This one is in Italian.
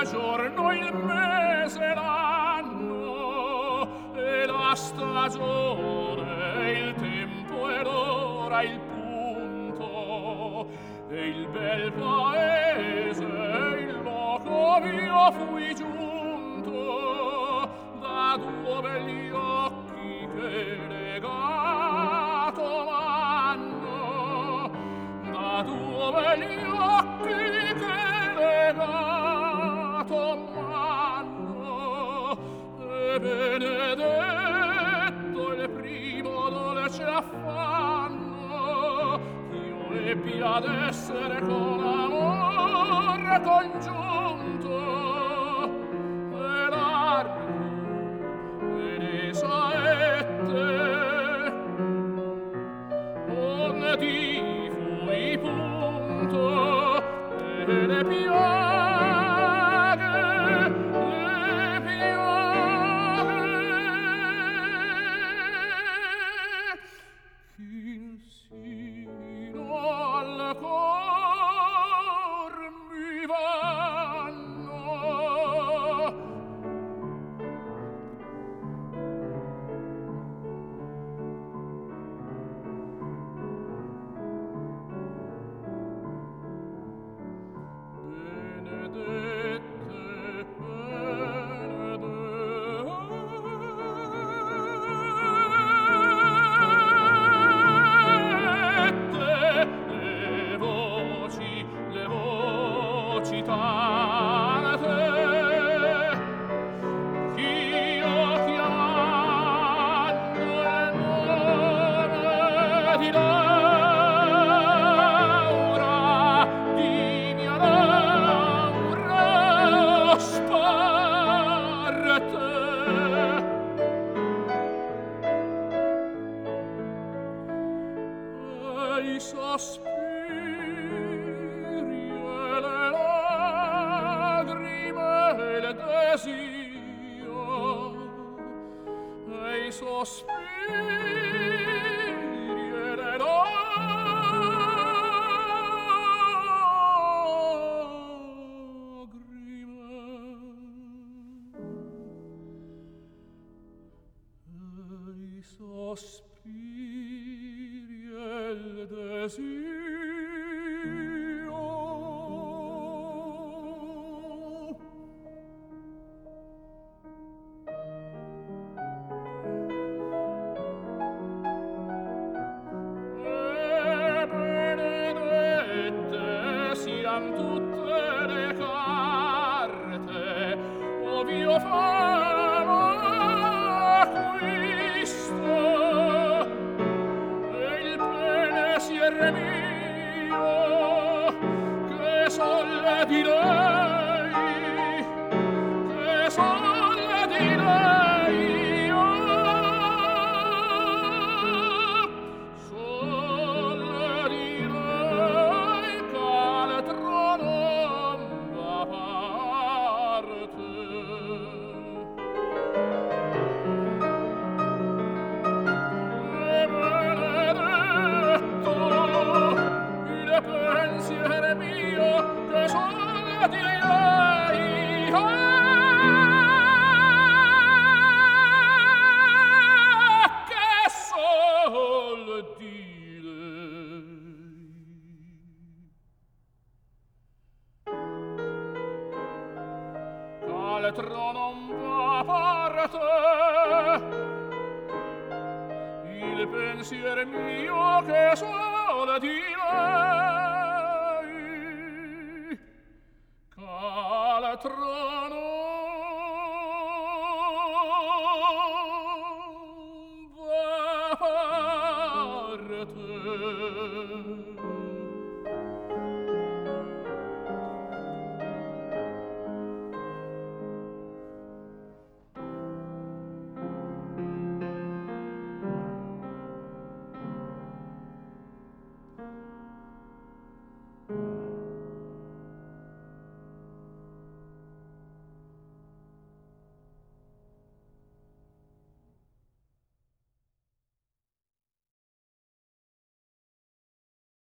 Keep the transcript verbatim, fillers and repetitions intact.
giorno, il mese, l'anno e la stagione, il tempo e l'ora, il punto e il bel paese, il loco io fui giunto da dove gli occhi che legato m'hanno, da dove gli occhi che legato m'hanno, e benedetto il primo dolce affanno io ebbi ad essere con amore congiunto, e largo e ne saette onde ti fui punto, e le piaghe, le piaghe insino al cor mi vanno. I sospiri e le lagrime e il desio, e i sospiri e le lagrime, e i sospiri e il desio. E benedette sian tutte le carte ov'io farò acquisto, e il pensier mio che solle di lei, che solle di lei, solle di lei ch'altro non va parte. E benedetto il pensier mio che solle di lei, ah, che solle di lei. Ch'altro non va parte, il pensier mio che sola di lei, ch'altro non va parte.